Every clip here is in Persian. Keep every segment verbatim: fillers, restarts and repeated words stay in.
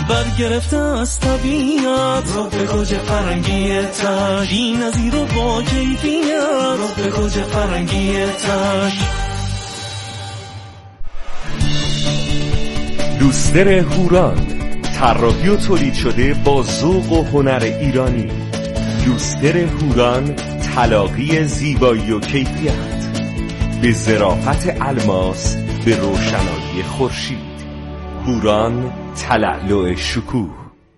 برگرفته از طبیعت، رو به گوج فرنگیتش، بی نظیر و با کیفیت، رو به گوج فرنگیتش. لوستر هوران، طراحی و تولید شده با ذوق و هنر ایرانی. لوستر هوران، تلاقی زیبایی و کیفیت، به ظرافت الماس، به روشنایی خورشید. هوران، تلألؤ شکوه.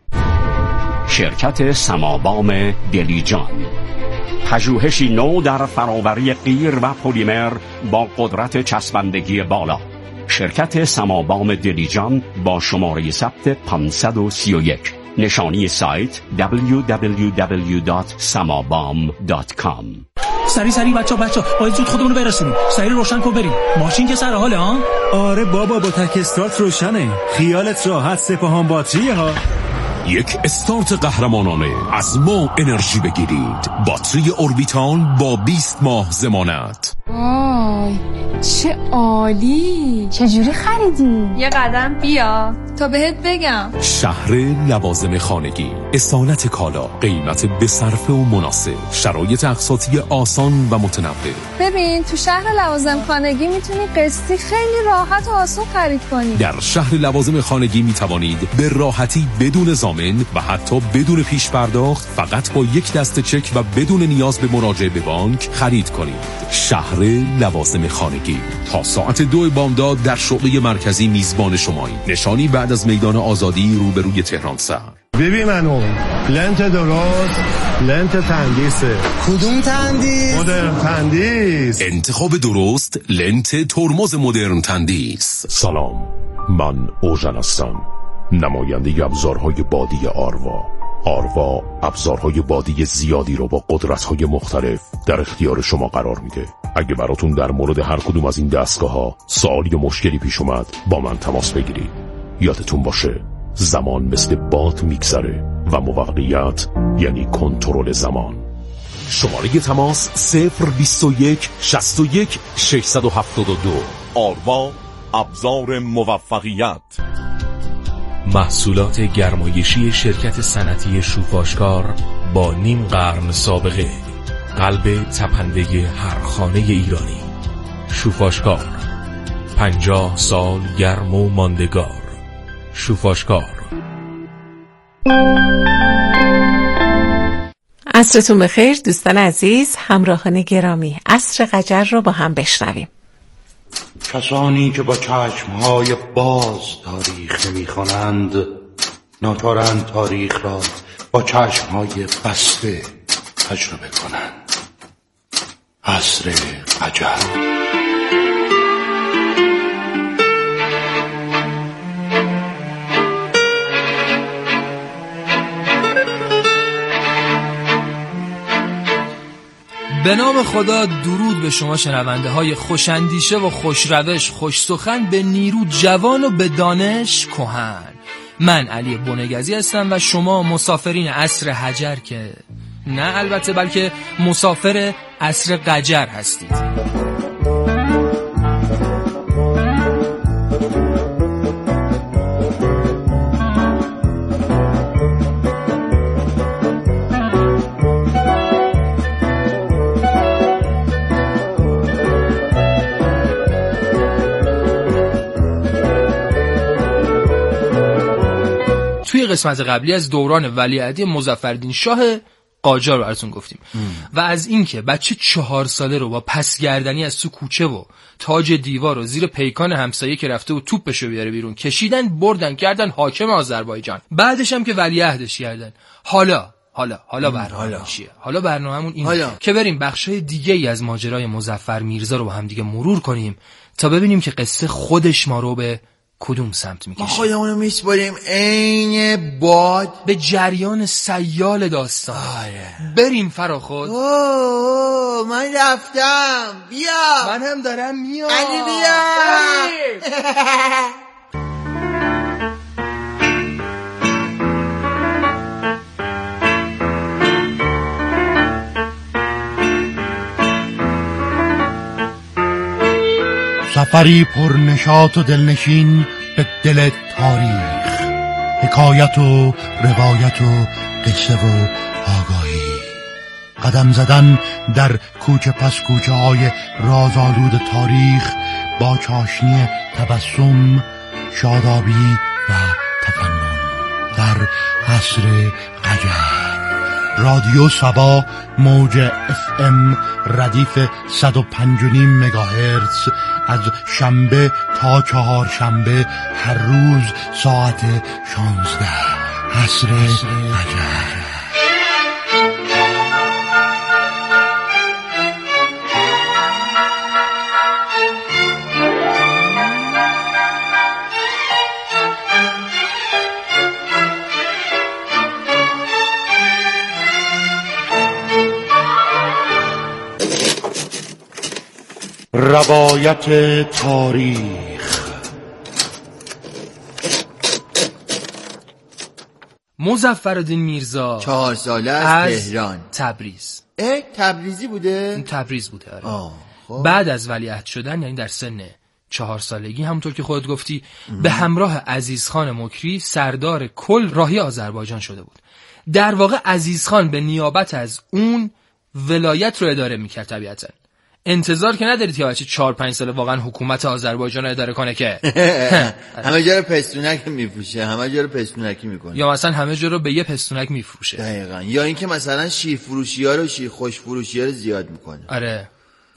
شرکت سمابام دلیجان، پژوهشی نو در فراوری قیر و پلیمر با قدرت چسبندگی بالا. شرکت سمابام دلیجان با شماره ثبت پانصد و سی و یک. نشانی سایت دبلیو دبلیو دبلیو دات سمابام دات کام. سری سری بچه بچه باید زود خودمونو برسونیم. سری روشن کن بریم. ماشین که سر حاله ها؟ آره بابا، با تک استارت روشنه. خیالت راحت، سپاهان باتریه ها. یک استارت قهرمانانه از ما انرژی بگیرید. باتری اوربیتال با بیست ماه ضمانت. وای چه عالی. چجوری خریدی؟ یه قدم بیا تا بهت بگم. شهر لوازم خانگی، اصالت کالا، قیمت به صرفه و مناسب، شرایط اقساطی آسان و متنوع. ببین تو شهر لوازم خانگی میتونی قسطی خیلی راحت و آسون خرید کنی. در شهر لوازم خانگی میتوانید به راحتی بدون ضامن و حتی بدون پیش پرداخت، فقط با یک دسته چک و بدون نیاز به مراجعه به بانک خرید کنید. شهر لوازم خانگی تا ساعت دو بامداد در شعبه مرکزی میزبان شمایی. نشانی بعد از میدان آزادی روبروی تهران سر. ببین منو لنت درست، لنت تندیسه. کدوم تندیس؟ مدرن تندیس. انتخاب درست، لنت ترمز مدرن تندیس. سلام، من اوژن هستم، نماینده ابزارهای بادی آروا. آروا ابزارهای بادی زیادی رو با قدرت‌های مختلف در اختیار شما قرار میده. اگه براتون در مورد هر کدوم از این دستگاه‌ها سوال یا مشکلی پیش اومد، با من تماس بگیرید. یادتون باشه زمان مثل باد میگذره و موقعیت یعنی کنترل زمان. شماره تماس صفر بیست و یک شصت و یک ششصد و هفتاد و دو. آروا، ابزار موفقیت. محصولات گرمایشی شرکت صنعتی شوفاشکار با نیم قرن سابقه، قلب تپنده هر خانه ایرانی. شوفاشکار، پنجاه سال گرم و ماندگار. شوفاشکار. عصرتون بخیر دوستان عزیز، همراهان گرامی. عصر قجر رو با هم بشنویم. کسانی که با چشمهای باز تاریخ نمی‌خوانند، ناچارند تاریخ را با چشمهای بسته تجربه کنند. عصر قجر. به نام خدا، درود به شما شنونده های خوشندیشه و خوشروش، خوش سخن، به نیرو جوان و به دانش کهن. من علی بنگزی هستم و شما مسافرین عصر حجر که نه البته، بلکه مسافر عصر قجر هستید. توی قسمت قبلی از دوران ولیعهدی مظفرالدین شاه قاجار رو براتون گفتیم ام. و از اینکه بچه چهار ساله رو با پسگردنی از تو کوچه و تاج دیوار و زیر پیکان همسایه که رفته و توپشو بیاره بیرون کشیدن، بردن کردن حاکم آذربایجان. بعدش هم که ولیعهدش کردن. حالا حالا حالا برنامه چیه؟ حالا برنامه‌مون اینه که بریم بخشای دیگه ای از ماجرای مظفر میرزا رو با هم دیگه مرور کنیم تا ببینیم که قصه خودش ما رو به کدوم سمت میکشه. ما خودمونو میسپاریم عین باد به جریان سیال داستان. آره. بریم فراخود. اوه من رفتم، بیا. من هم دارم میام. علی بیا. سفری پر نشاط و دلنشین به دل تاریخ، حکایت و روایت و قصه و آگاهی، قدم زدن در کوچه پس کوچه های رازآلود تاریخ با چاشنی تبسم، شادابی و تفنن در عصر قجر. رادیو صبا موج اف ام ردیف صد و پنج و نیم مگاهرتز از شنبه تا چهار شنبه هر روز ساعت شانزده. عصر قجر. روایت تاریخ. مظفرالدین میرزا چهار ساله از تهران تبریز. اه تبریزی بوده؟ تبریز بوده آره. آه خب. بعد از ولیعهد شدن، یعنی در سن چهار سالگی، همونطور که خودت گفتی ام. به همراه عزیزخان مکری سردار کل راهی آذربایجان شده بود. در واقع عزیزخان به نیابت از اون ولایت رو اداره میکرد. طبیعتاً انتظار که ندارید که بچه چهار پنج ساله واقعا حکومت آذربایجان رو اداره کنه که همه جا رو پستونک میفروشه، همه جا رو پستونکی میکنه، یا مثلا همه جا رو به یه پستونک میفروشه. دقیقاً. یا اینکه مثلا شیر فروشی ها رو شیر خوش فروشی ها رو زیاد میکنه. آره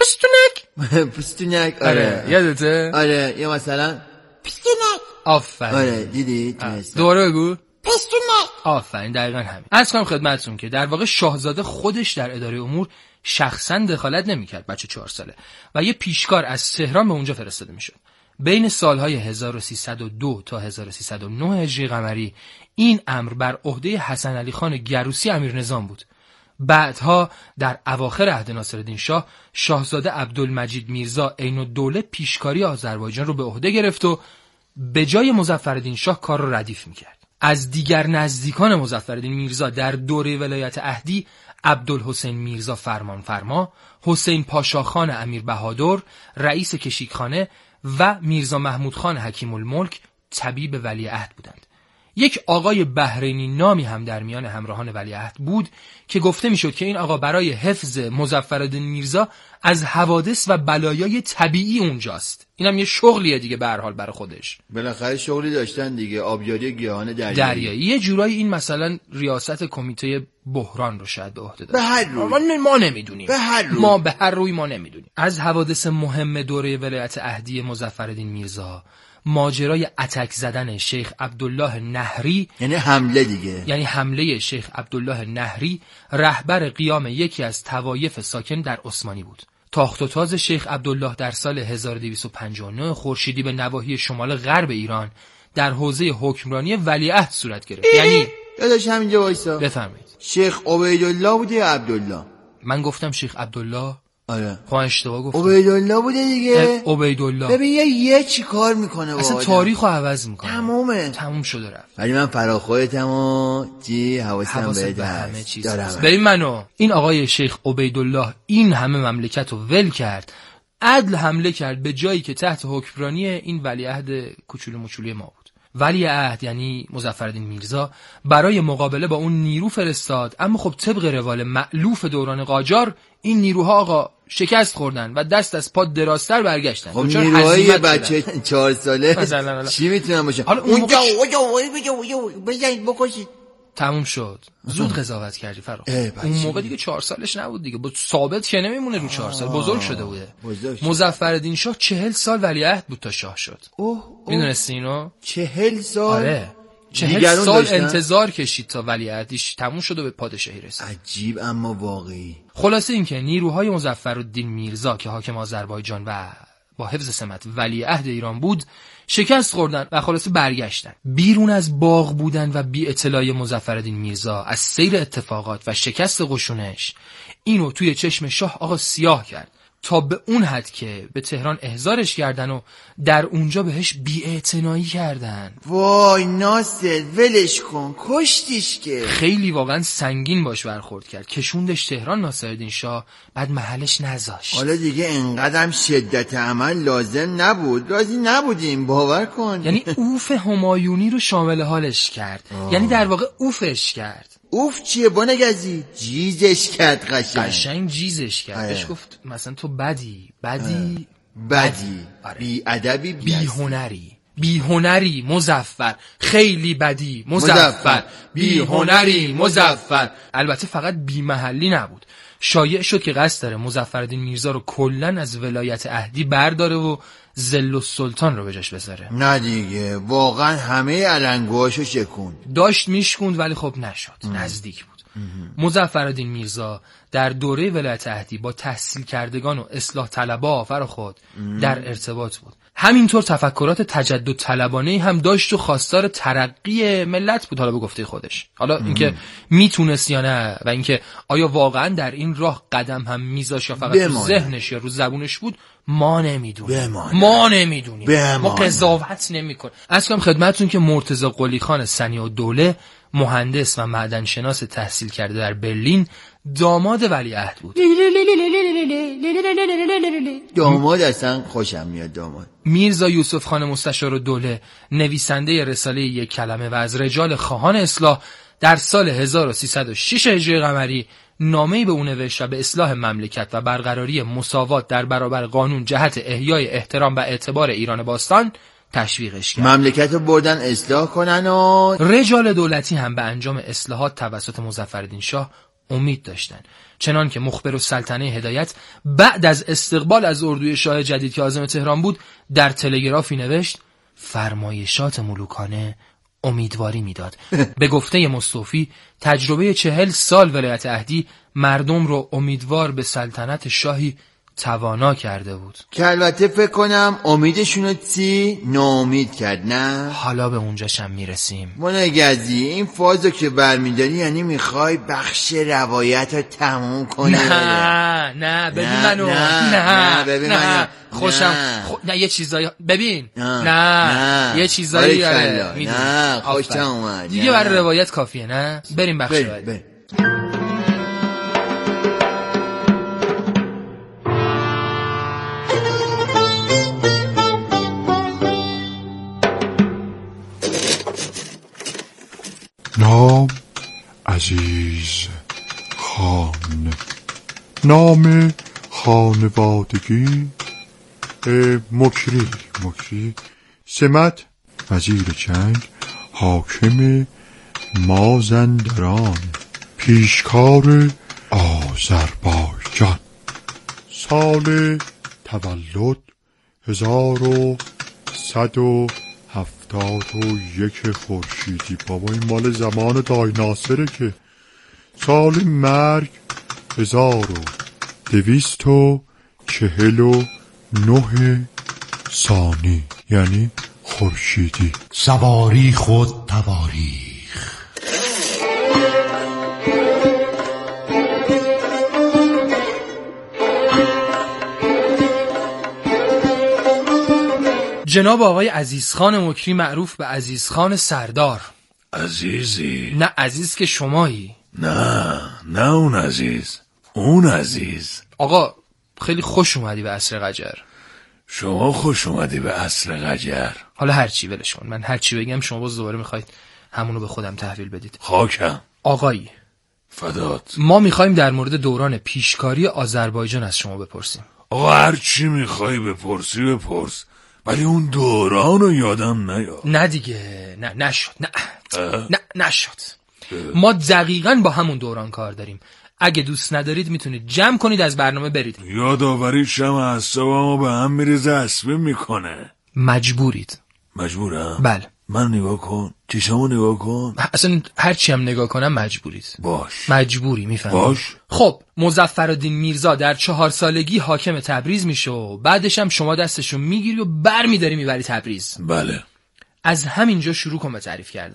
پستونک پستونک آره. یادته؟ آره. یا مثلا پستونک. آفرین. آره دیدی؟ دوباره بگو. پستونک. آفرین. دقیقاً همین. عرض کنم خدمتتون که در واقع شاهزاده خودش در اداره امور شخصا دخالت نمی‌کرد. بچه چهار ساله و یه پیشکار از تهران به اونجا فرستاده میشد. بین سالهای هزار و سیصد و دو تا هزار و سیصد و نه هجری قمری این امر بر عهده حسن علی خان گروسی امیر نظام بود. بعدها در اواخر عهد ناصرالدین شاه، شاهزاده عبدالمجید میرزا عین‌الدوله پیشکاری آذربایجان رو به عهده گرفت و به جای مظفرالدین شاه کار رو ردیف می‌کرد. از دیگر نزدیکان مظفرالدین میرزا در دوره ولایت عهدی عبدالحسین میرزا فرمانفرما، حسین پاشاخان امیر بهادر رئیس کشیکخانه و میرزا محمود خان حکیم الملک طبیب ولیعهد بودند. یک آقای بحرینی نامی هم در میان همراهان ولیعهد بود که گفته میشد که این آقا برای حفظ مظفرالدین میرزا از حوادث و بلایای طبیعی اونجاست. اینم یه شغلیه دیگه به هر حال برای خودش. بالاخره شغلی داشتن دیگه، آبیاری گیاهان دریایی. دریایی. یه جورایی این مثلا ریاست کمیته بحران رو شاید به عهده داشت. به هر روی. ما, ما نمیدونیم. به هر روی. ما به هر روی ما نمیدونیم. از حوادث مهم دوره ولایت عهدی مظفرالدین میرزا، ماجرای اتک زدن شیخ عبدالله نهری، یعنی حمله دیگه، یعنی حمله شیخ عبدالله نهری رهبر قیام یکی از طوایف ساکن در عثمانی بود. تاخت و تاز شیخ عبدالله در سال هزار و دویست و پنجاه و نه خورشیدی به نواحی شمال غرب ایران در حوزه حکمرانی ولیعهد صورت گرفت. یعنی داداش همینجا وایسا بفرمایید. شیخ عبیدالله بوده یا عبدالله؟ من گفتم شیخ عبدالله. آره خب اشتباه گفتم. عبیدالله بوده دیگه. عبیدالله. ببین یه یه چی کار میکنه اصلا تاریخو عوض میکنه. تمومه. تموم شده رفت. ولی من فراخویتم و جی حواسم به همه چیز. ببین منو این آقای شیخ عبیدالله این همه مملکت رو ول کرد، عدل حمله کرد به جایی که تحت حکمرانی این ولیعهد کوچولو موچولوی ما بود. ولیعهد یعنی مظفرالدین میرزا برای مقابله با اون نیرو فرستاد، اما خب طبق روال مألوف دوران قاجار این نیروها آقا شکست خوردن و دست از پا درازتر برگشتن. خب نیروهای بچه چهار ساله چی میتونن باشه؟ حالا اونجا بزنید بکشید. تموم شد. زود قضاوت کردی فرا. اون موقع دیگه چهار سالش نبود دیگه، با ثابت که نمیمونه رو چهار سال، بزرگ شده بوده. مظفرالدین شاه چهل سال ولیعهد بود تا شاه شد. میدونستی اینو؟ چهل سال؟ آره چهل سال انتظار کشید تا ولیعهدیش تموم شد و به پادشاهی رسید. عجیب اما واقعی. خلاصه این که نیروهای مظفرالدین میرزا که حاکم آذربایجان و با حفظ سمت ولیعهد ایران بود شکست خوردن و خلاصه برگشتن. بیرون از باغ بودن و بی اطلاعی مظفرالدین میرزا از سیر اتفاقات و شکست قشونش اینو توی چشم شاه آقا سیاه کرد. تا به اون حد که به تهران احضارش کردن و در اونجا بهش بی‌اعتنایی کردن. وای ناصر ولش کن، کشتیش که. خیلی واقعا سنگین باش برخورد کرد، کشوندش تهران ناصرالدین شاه، بعد محلش نذاشت. حالا دیگه انقدرم شدت عمل لازم نبود، راضی نبودیم باور کن. یعنی اوف همایونی رو شامل حالش کرد. آه. یعنی در واقع اوفش کرد. اوف چیه بانگزی؟ جیزش کرد قشنگ. قشنگ جیزش کرد. بهش گفت مثلا تو بدی بدی بدی بی ادبی بی هنری بی هنری مظفر، خیلی بدی مظفر، بی هنری مظفر. البته فقط بی محلی نبود، شایع شد که قصد داره مظفرالدین میرزا رو کلن از ولایت اهدی برداره و ذل السلطان رو به جاش بذاره. نه دیگه واقعا همه علنگوهاشو شکوند. داشت میشکوند ولی خب نشد. ام. نزدیک بود. مظفرالدین میرزا در دوره ولایت اهدی با تحصیل کردگان و اصلاح طلبا فراخود در ارتباط بود. همینطور تفکرات تجدد طلبانه هم داشت و خواستار ترقی ملت بود، حالا به گفته خودش. حالا اینکه میتونست یا نه و اینکه آیا واقعا در این راه قدم هم میذاش یا فقط تو ذهنش یا رو زبونش بود ما نمیدونیم. ما نمیدونیم. ما قضاوت نمیکنیم. اصلا خدمتتون که مرتضی قلی خان صنیع‌الدوله مهندس و معدنشناس تحصیل کرده در برلین داماد ولیعهد بود. داماد اصلا خوشم میاد داماد. میرزا یوسف خان مستشارالدوله نویسنده رساله یک کلمه و از رجال خواهان اصلاح در سال هزار و سیصد و شش هجری قمری نامه‌ای به او نوشت و به اصلاح مملکت و برقراری مساوات در برابر قانون جهت احیای احترام و اعتبار ایران باستان تشویقش کرد. مملکت رو بردن اصلاح کنن و رجال دولتی هم به انجام اصلاحات توسط مظفرالدین شاه امید داشتند، چنان که مخبر السلطنه هدایت بعد از استقبال از اردوی شاه جدید که عازم تهران بود در تلگرافی نوشت فرمایشات ملوکانه امیدواری میداد. به گفته مصطفی تجربه چهل سال ولایت اهدی مردم رو امیدوار به سلطنت شاهی توانا کرده بود که البته فکر کنم امیدشونو چی ناامید کرد. نه حالا به اونجاشم میرسیم. منگزی این فازو که برمیداری یعنی میخوای بخش روایت رو تموم کنی؟ نه نه ببین نه منو نه نه, نه ببین نه منو خوشم نه. خو... نه یه چیزایی ببین نه نه, نه. یه چیزایی آره نه خوشم اومد دیگه برای روایت کافیه. نه بریم بخش روایت. نام عزیز خان، نام خانوادگی مکری مکری، سمت وزیر جنگ، حاکم مازندران، پیشکار آذربایجان، سال تولد هزار و صد و هفتاد و یک خورشیدی. بابا این مال زمان دای ناصره که. سال مرگ هزار و دویست و چهل و نه ثانی یعنی خورشیدی. سواری خود تواریخ. جناب آقای عزیزخان مکری معروف به عزیزخان سردار. عزیزی؟ نه عزیز که شمایی. نه نه اون عزیز، اون عزیز. آقا خیلی خوش اومدی به عصر قجر. شما خوش اومدی به عصر قجر. حالا هرچی ولش کن، من هرچی بگم شما باز دوباره میخواید همونو به خودم تحویل بدید. خاکم آقایی فدات. ما میخوایم در مورد دوران پیشکاری آذربایجان از شما بپرسیم. آقا هرچی میخوای بپرسی بپرس، ولی اون دورانو یادم نیاد. نه دیگه نه نشد نه اه؟ نه نشد اه. ما دقیقاً با همون دوران کار داریم. اگه دوست ندارید میتونید جمع کنید از برنامه برید. یادآوری شم اعصابمو به هم میریزه، عصبی میکنه. مجبورید. مجبورم؟ بله. من نگاه کن، چشمو نگاه کن. اصلا هرچی هم نگاه کنم مجبورید. باش. مجبوری میفهمی. باش. خب مظفرالدین میرزا در چهار سالگی حاکم تبریز میشه و بعدش هم شما دستشو میگیری و بر میداری میبری تبریز. بله. از همینجا شروع کن به تعریف کردن.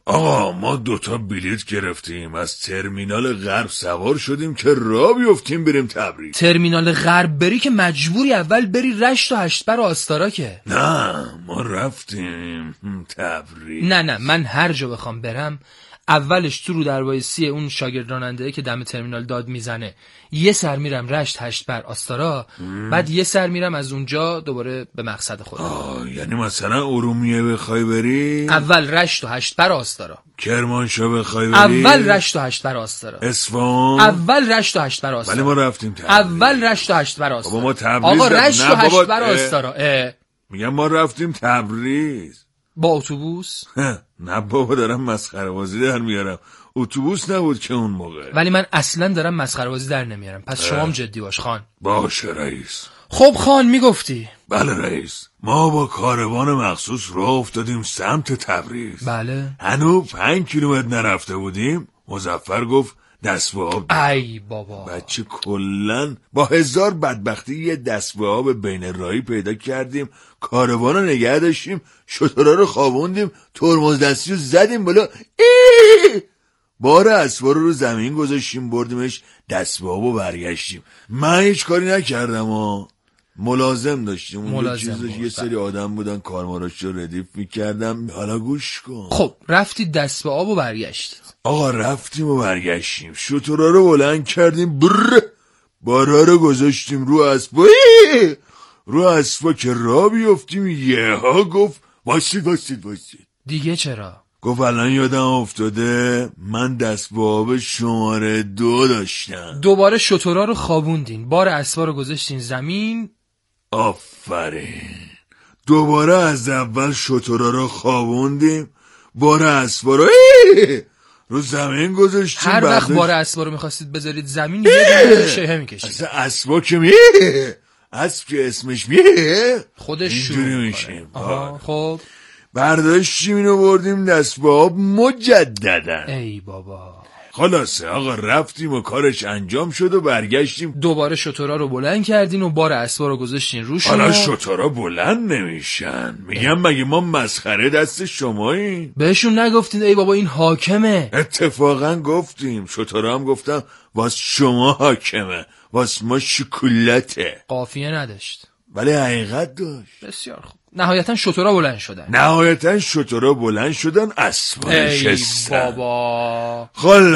آقا ما دوتا بلیت گرفتیم، از ترمینال غرب سوار شدیم که راه بیفتیم بریم تبریز. ترمینال غرب بری که مجبوری اول بری رشت و هشتبر و آستارا که. نه ما رفتیم تبریز. نه نه من هر جا بخوام برم اولش تو رو دروایسی اون شاگرد راننده که دم ترمینال داد میزنه یه سر میرم رشت هشتبر آستارا، بعد یه سر میرم از اونجا دوباره به مقصد خودم. آه یعنی مثلا ارومیه بخوای بری اول رشت و هشتبر آستارا، کرمانشاه بخوای بری اول رشت و هشتبر آستارا، اصفهان اول رشت و هشتبر آستارا. ولی ما رفتیم تبریز. اول رشت و هشتبر آستارا. بابا ما تبریز آقا رشت و هشتبر آستارا. میگم ما رفتیم تبریز با اتوبوس. نه بابا دارم مسخره بازی در میارم، اتوبوس نبود که اون موقع. ولی من اصلا دارم مسخره بازی در نمیارم، پس شما هم جدی باش خان. باشه رئیس. خب خان میگفتی؟ بله رئیس، ما با کاروان مخصوص راه افتادیم سمت تبریز. بله. هنو پنج کیلومتر نرفته بودیم مظفر گفت دست به آب. ای بابا بچه کلن با هزار بدبختی یه دست به آب بین راهی پیدا کردیم، کاروان رو نگه داشتیم، شترها رو خوابوندیم، ترمز دستی رو زدیم بالا، ای بار اسوار رو زمین گذاشتیم بردیمش دست به آب و برگشتیم. من هیچ کاری نکردم ها، ملازم داشتیم اون چیزش، یه سری آدم بودن کارماراش رو ردیف میکردم. حالا گوش کن. خب رفتی دست به آب و برگشت؟ آقا رفتیم و برگشتیم، شترها رو بلند کردیم، بر بارا رو گذاشتیم رو اسبا، رو اسبا که راه بیفتیم یه ها گفت واسید واسید واسید. دیگه چرا؟ گفت الان یادم افتاده من دست به آب شماره دو داشتم. دوباره شترها رو خوابوندین، بار اسبا رو گذاشتین زمین. آفرین. دوباره از اول شترها رو خوابوندیم، بار اسبا رو رو زمین گذاشتیم. هر وقت بار اسبا رو میخواستید بذارید زمین یه دونه شیهه میکشید. اصلا اسبا که میه اسب که اسمش میه خودش شروع میشیم. خب برداشتیم اینو بردیم دست به آب مجددن. ای بابا. خلاصه آقا رفتیم و کارش انجام شد و برگشتیم. دوباره شترها رو بلند کردین و بار اسبا رو گذاشتین روشون. حالا شترها بلند نمیشن. میگم مگه ما مسخره دست شماییم؟ بهشون نگفتین ای بابا این حاکمه؟ اتفاقا گفتیم، شترها هم گفتم واس شما حاکمه، واس ما شکلته. قافیه نداشت ولی حقیقت داشت. بسیار خوب. نهایتا شترها بلند شدن. نهایتا شترها بلند شدن، اسبا نشستن. ای بابا.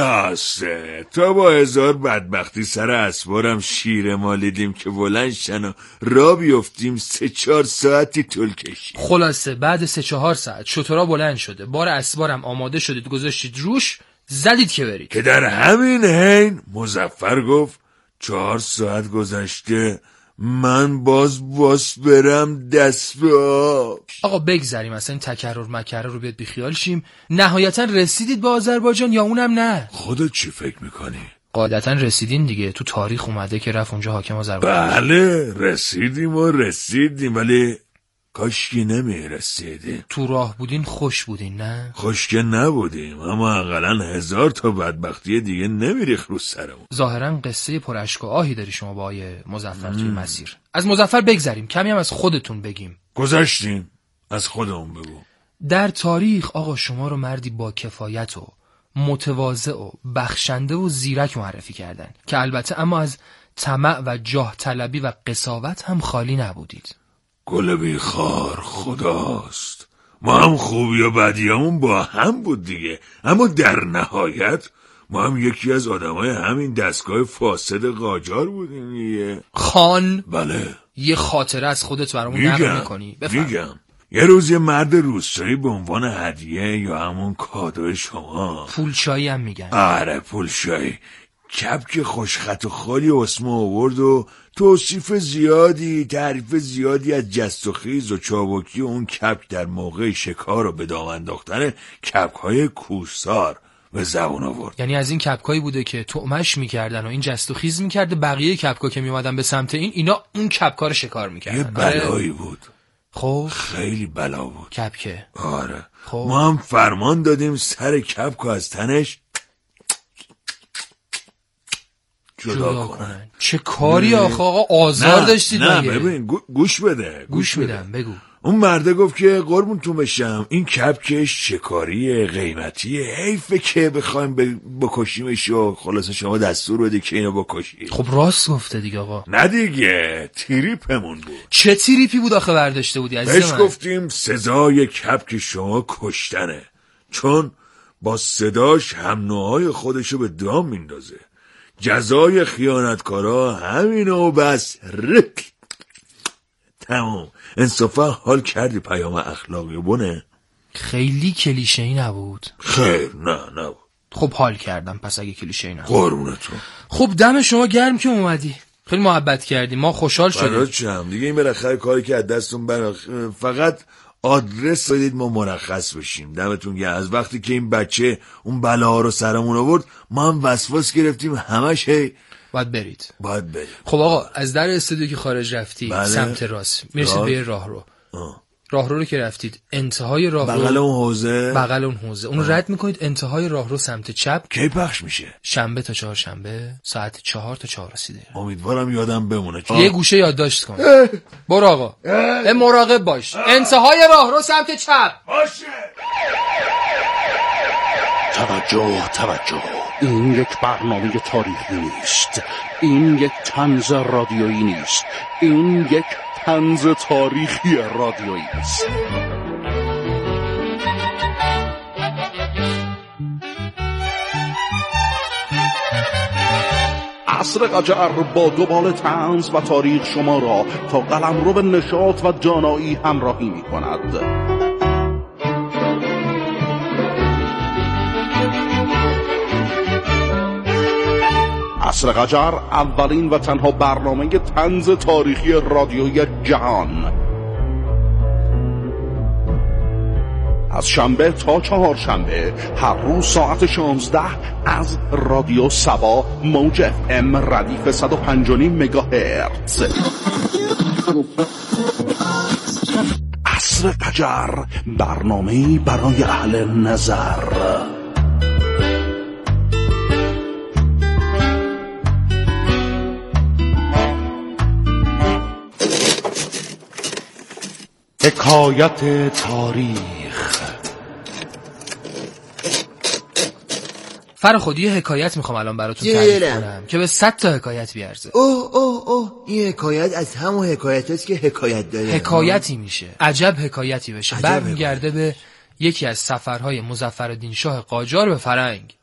خلاصه تا با هزار بدبختی سر اسبارم شیر مالیدیم که بلند شن و را بیفتیم. سه چهار ساعتی طول کشید. خلاصه بعد سه چهار ساعت شترها بلند شده، بار اسبارم آماده شدید، گذاشتید روش، زدید که برید. که در همین حین مظفر گفت چهار ساعت گذشته من باز باز برم دست به آب. آقا بگذاریم اصلا این تکرر مکرر رو بیاد بیخیال شیم. نهایتا رسیدید به آذربایجان یا اونم نه؟ خودت چی فکر میکنی؟ قاعدتا رسیدین دیگه، تو تاریخ اومده که رفت اونجا حاکم آذربایجان. بله رسیدیم و رسیدیم، ولی کاشکی نمیرسیدیم. تو راه بودین خوش بودین نه؟ خوش که نبودیم، اما اقلا هزار تا بدبختی دیگه نمیریخ رو سرمون. ظاهرا قصه پر اشک و آهی داری شما با آیه مظفر توی مسیر. از مظفر بگذریم، کمی هم از خودتون بگیم. گذشتیم، از خودمون بگو. در تاریخ آقا شما رو مردی با کفایت و متواضع و بخشنده و زیرک معرفی کردن که البته اما از طمع و جاه طلبی و قساوت هم خالی نبودید. گل بیخار خداست، ما هم خوبی و بدیامون با هم بود دیگه، اما در نهایت ما هم یکی از آدمای همین دستگاه فاسد قاجار بودیم دیگه. خان بله یه خاطره از خودت برامون نقل میکنی؟ میگم. یه روز یه مرد روستایی به عنوان هدیه یا همون کادو شما، پولشایی هم میگن. آره پولشایی، کپک خوشخط و خالی اسمه آورد و توصیف زیادی، تعریف زیادی از جست و خیز و چابکی اون کپک در موقع شکار و به دام انداختن کپک‌های کوسار به زبون آورد. یعنی از این کپکایی بوده که طعمش میکردن و این جست و خیز میکرده، بقیه کپکا که میومدن به سمت این، اینا اون کپکا رو شکار میکردن. یه بلایی بود. خب خیلی بلا بود کپکه. آره. خب ما هم فرمان دادیم سر کپکو از تنش جدا, جدا کنن. چه کاری آخه آقا، آزار نه، داشتید نه مگه؟ ببین گوش بده گوش میدم بگو. اون مرده گفت که قربون تو بشم این کپکش شکاریه، قیمتیه، حیفه که بخوایم بکشیمش و خلاصه شما دستور بده که اینو بکشید. خب راست گفته دیگه آقا. نه دیگه، تریپمون بود. چه تریپی بود آخه برداشته بودی عزیز من؟ بهش گفتیم سزای کپک شما کشتنه، چون با صداش هم نوعای خودشو به دام میندازه. جزای خیانتکارا همینه و بس. رک تمام. انصافا حال کردی پیام اخلاقی بونه؟ خیلی کلیشه‌ای نبود. خیر نه نبود. خب حال کردم پس اگه کلیشه‌ای نبود. قربونتون. خب دم شما گرم که اومدی. خیلی محبت کردیم، ما خوشحال شدیم. برای چم دیگه این بالاخره کاری که از دستون بر فقط آدرس بدید ما مرخص بشیم. دمتون گرم. از وقتی که این بچه اون بلاها رو سرمون آورد ما هم وسواس گرفتیم همش هی باید برید. باید برید. خب آقا از در استودیو که خارج رفتی بله. سمت راست میرسید به راه رو. آه. راه رو رو که رفتید انتهای راه رو بغل اون حوزه بغل اون حوزه اون رد میکنید انتهای راه رو سمت چپ. کی پخش میشه؟ شنبه تا چهارشنبه ساعت چهار تا چهار و سی دقیقه. امیدوارم یادم بمونه. یه گوشه یادداشت کن. برو آقا. اه. مراقب باش. اه. انتهای راه رو سمت چپ. باشه. توجه توجه، این یک برنامه تاریخی نیست، این یک طنز رادیویی نیست، این یک طنز تاریخی رادیویی است. عصر قجر با دوباره طنز و تاریخ شما را تا قلمرو به نشاط و دانایی همراهی می کند. عصر قجر اولین و تنها برنامه طنز تاریخی رادیویی جهان، از شنبه تا چهارشنبه هر روز ساعت شانزده از رادیو سبا موج اف ام ردیف صد و پنج و نیم مگاهرتز. عصر قجر، برنامه‌ای برای اهل نظر. حکایت تاریخ. فرخ یه حکایت میخوام الان براتون تعریف کنم که به صد تا حکایت بیارزه. اوه اوه اوه این حکایت از همون حکایت هست که حکایت داره. حکایتی میشه، عجب حکایتی بشه. برمیگرده به یکی از سفرهای مظفرالدین شاه قاجار به فرنگ.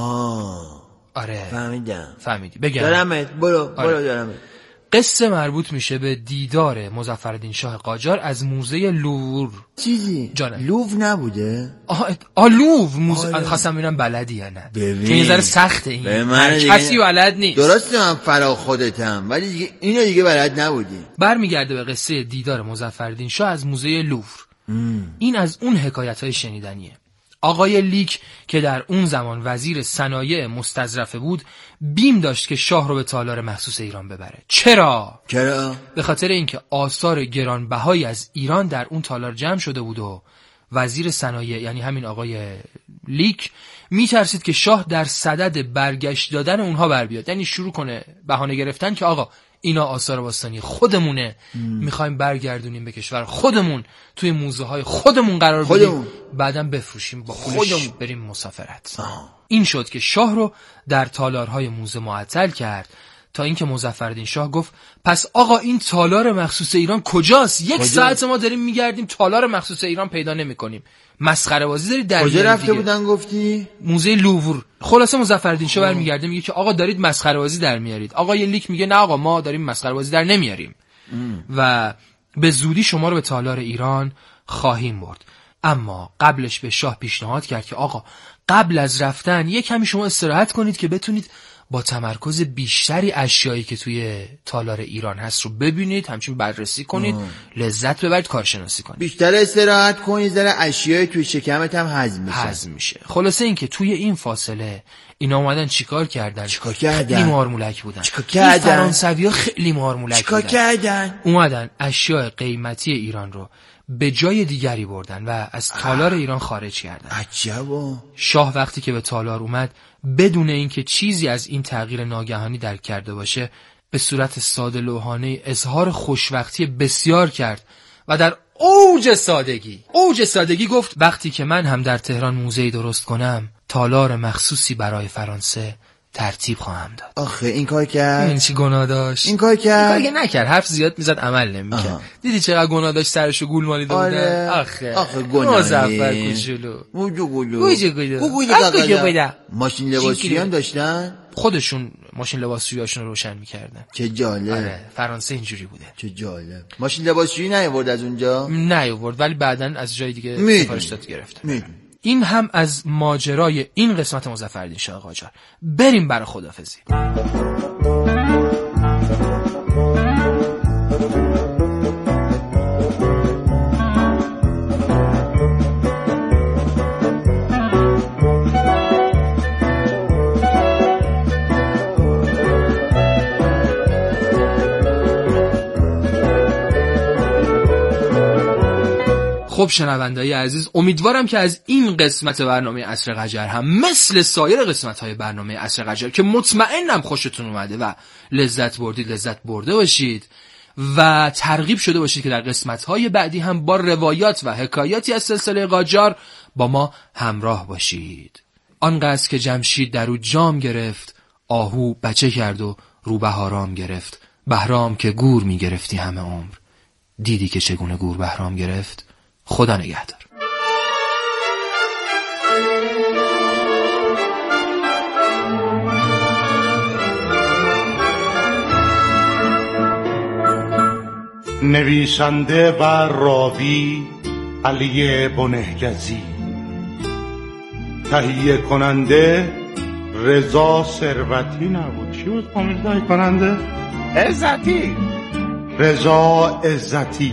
آه آره فهمیدم. فهمیدی بگم دارمت برو برو آره. دارمت. قصه مربوط میشه به دیدار مظفرالدین شاه قاجار از موزه لوور. چیزی جانم لوو نبوده؟ آه آه لوو موزه. آه خواستم ببینم بلدی یا نه، که یه ذره سخته این، کسی بلد نیست. درسته من فرا خودتم ولی دیگه اینو دیگه بلد نبودی. برمیگرده به قصه دیدار مظفرالدین شاه از موزه لوور. این از اون حکایت‌های شنیدنیه. آقای لیک که در اون زمان وزیر صنایع مستظرفه بود بیم داشت که شاه رو به تالار مخصوص ایران ببره. چرا؟ چرا؟ به خاطر اینکه آثار گرانبهایی از ایران در اون تالار جمع شده بود و وزیر صنایع یعنی همین آقای لیک میترسید که شاه در صدد برگشت دادن اونها بر بیاد، یعنی شروع کنه بهانه گرفتن که آقا اینا آثار باستانی خودمونه، میخوایم برگردونیم به کشور خودمون، توی موزه های خودمون قرار بدیم، بعدم بفروشیم با پولش بریم مسافرت. آه. این شد که شاه رو در تالارهای موزه معطل کرد تا اینکه مظفرالدین شاه گفت پس آقا این تالار مخصوص ایران کجاست؟ یک کجا؟ ساعت ما داریم میگردیم تالار مخصوص ایران پیدا نمیکنیم. مسخره بازی دارید در کجا رفته بودن گفتی؟ موزه لوور. خلاصه مظفرالدین شاه برمیگرده میگه که آقا دارید مسخره بازی در میارید. آقای لیک میگه نه آقا ما داریم مسخره بازی در نمیاریم ام. و به زودی شما رو به تالار ایران خواهیم برد. اما قبلش به شاه پیشنهاد کرد که آقا قبل از رفتن یک کمی شما استراحت کنید که بتونید با تمرکز بیشتری اشیایی که توی تالار ایران هست رو ببینید، همچنین بررسی کنید، آه. لذت ببرید، کارشناسی کنید. بیشتر استراحت کنید، ذره اشیایی توی شکمت هم هضم میشه. هضم میشه. خلاصه این که توی این فاصله اینا اومدن چیکار کردن؟ چیکار کردن؟ خیلی مارمولک بودن. چیکار کردن؟ فرانسوی‌ها خیلی مارمولک چیکار بودن. چیکار کردن؟ اومدن اشیاء قیمتی ایران رو به جای دیگری بردن و از تالار ایران خارج کردن. عجبا. شاه وقتی که به تالار اومد بدون اینکه چیزی از این تغییر ناگهانی درک کرده باشه به صورت ساده لوحانه اظهار خوشبختی بسیار کرد و در اوج سادگی اوج سادگی گفت وقتی که من هم در تهران موزه‌ای درست کنم تالار مخصوصی برای فرانسه ترتیب خواهم داد. آخه این کار کرد؟ این چی گناه داشت؟ این کار کرد؟ این کار نکرد، حرف زیاد میزد عمل نمیکرد. دیدی چقدر گناه داشت سرشو گول مالیده آره. بودن؟ آخه آخه گناه مزفر کوچولو گوجو گوجو گوجو گوجو گوجو گوجو ماشین لباسشویی هم داشتن؟ خودشون ماشین لباسشوییاشون رو روشن میکردن. چه جالب. آره فرانسه اینجوری بوده. چه جالب. ماشین لباسشویی نیاورد از اونجا؟ نیاورد ولی بعداً از جای دیگه سفارش داد گرفت. این هم از ماجرای این قسمت مظفرالدین شاه قاجار. بریم برای خدافظی. خب شنونده‌های عزیز، امیدوارم که از این قسمت برنامه عصر قجر هم مثل سایر قسمت‌های برنامه عصر قجر که مطمئنم خوشتون اومده و لذت بردید لذت برده باشید و ترغیب شده باشید که در قسمت‌های بعدی هم با روایات و حکایاتی از سلسله قاجار با ما همراه باشید. آنقدر که جمشید در او جام گرفت، آهو بچه کرد و روبهارام گرفت. بهرام که گور می گرفتی همه عمر، دیدی که چگونه گور بهرام گرفت. خدا نگهدار. نویسنده و راوی علی بنهگزی، تهیه کننده رضا ثروتی نبود، چی بود تهیه کننده؟ عزتی، رضا عزتی.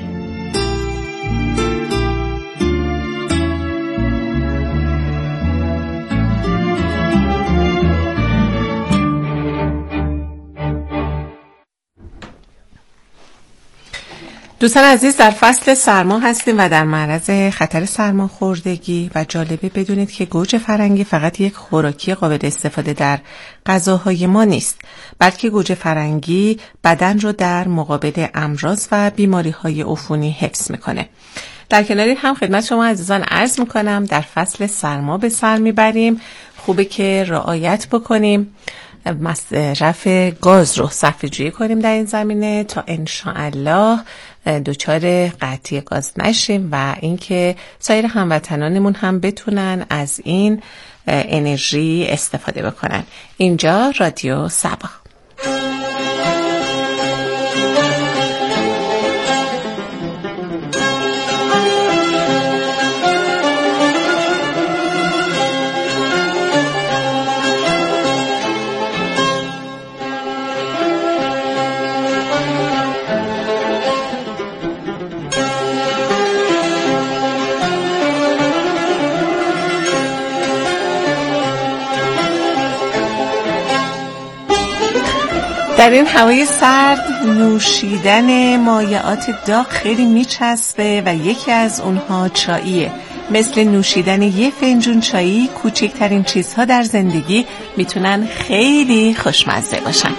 دوستان عزیز، در فصل سرما هستیم و در معرض خطر سرماخوردگی و جالبه بدونید که گوجه فرنگی فقط یک خوراکی قابل استفاده در غذاهای ما نیست، بلکه گوجه فرنگی بدن رو در مقابل امراض و بیماری‌های عفونی حفظ میکنه. در کنار هم خدمت شما عزیزان عرض میکنم در فصل سرما به سر میبریم، خوبه که رعایت بکنیم، مصرف گاز رو صرفه‌جویی کنیم در این زمینه تا انشاءالله دوچار قطعی گاز نشیم و اینکه سایر هموطنانمون هم بتونن از این انرژی استفاده بکنن. اینجا رادیو سبا. در این هوای سرد نوشیدن مایعات داغ خیلی میچسبه و یکی از اونها چاییه. مثل نوشیدن یه فنجون چایی، کوچکترین چیزها در زندگی میتونن خیلی خوشمزه باشن.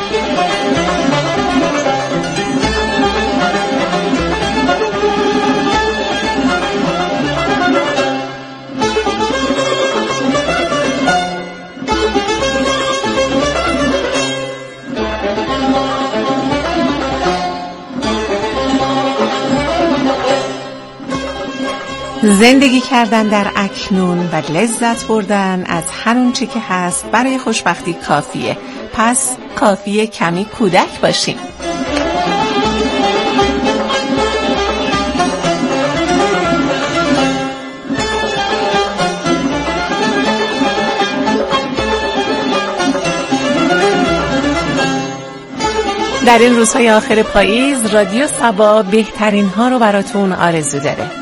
زندگی کردن در اکنون و لذت بردن از هر اون چی که هست برای خوشبختی کافیه. پس کافیه کمی کودک باشیم. در این روزهای آخر پاییز رادیو سبا بهترین ها رو براتون آرزو داره.